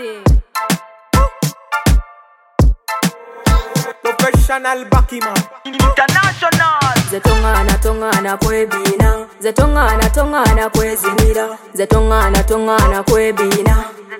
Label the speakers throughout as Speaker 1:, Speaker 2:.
Speaker 1: Massive.
Speaker 2: Professional Bakiman International.
Speaker 1: Zetongana kwebina, zetongana kwezinira, zetongana kwebina.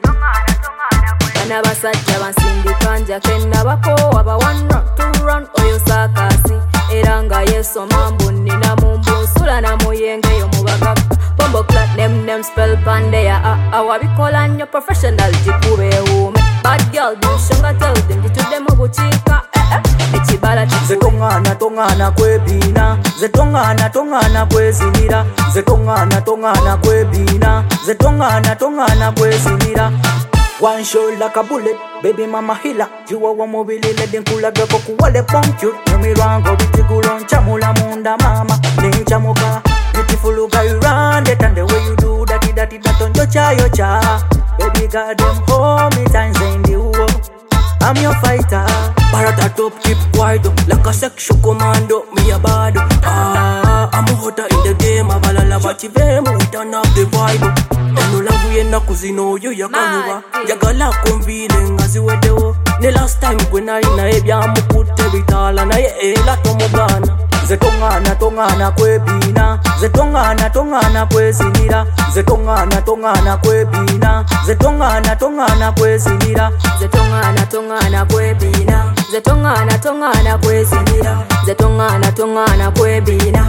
Speaker 1: Bana basajja bansindika njakenda bako aba 1 run 2 run oyo sakasi era nga yesoma mbunina mu mbusula na muyenge yo mubagaka bombo clat nem spell pande ya awabikola nnyo professional jikube wume bad girl bishonga tell them jitude mu bukiika ekibala
Speaker 3: zetongana kwebina, zetongana kwezinira, zetongana kwebina, zetongana kwezinira. One shot like a bullet, baby mama hila. You are one mobile, let them cool like a coco, wale pump you. No me wrong, go with the gulon, chamula munda mama. Name chamoka, beautiful look, you run that and the way you do that on your cha. Baby got them hold me times in the war. I'm your fighter. Parata top, keep quiet, like a sexual commando, me a bad. I'm hotter in the game, a balala bachivem, we turn up the vibe. Eno lavu yena kuzino yo yakanyuwa Yagala konvile ngazi wedewo Ne last time kwena ina ebya mukute bitala na ye ela tomogana Zetongana kwebina, zetongana kwezinira, zetongana kwebina, zetongana kwezinira,
Speaker 1: zetongana kwebina, zetongana kwezinira, zetongana kwebina.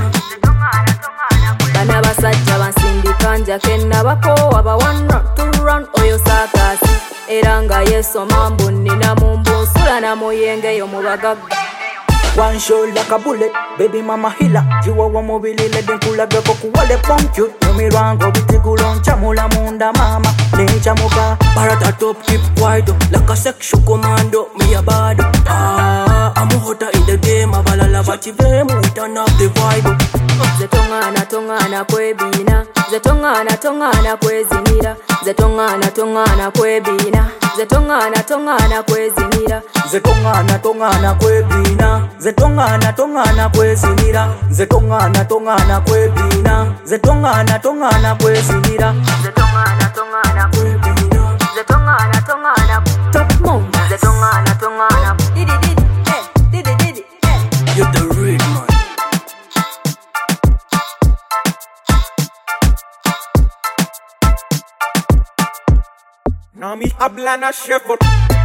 Speaker 1: Bana basajja bansindika njakenda bako aba 1 run 2 run oyo sakasi era nga yesoma mbunina mu mbusula na muyenge yo mubagagga.
Speaker 3: One shot like a bullet, baby mama hila. You are one mobile, let them cool like a coco, wale pump you. No me wrong, go with the gulon, chamula munda mama. Ne chamoka, parata top, keep quiet, like a sexual commando, me a bad. I'm hotter in the game, a balala bachivem, we turn up the vibe.
Speaker 1: Zetongana kwebina, zetongana kwezinira, zetongana kwebina, zetongana kwezinira,
Speaker 3: zetongana kwebina, zetongana kwezinira, zetongana kwebina, zetongana kwezinira,
Speaker 1: zetongana kwebina, zetongana top mom, zetongana didi
Speaker 3: you're the real man.
Speaker 2: Nami habla na shepherd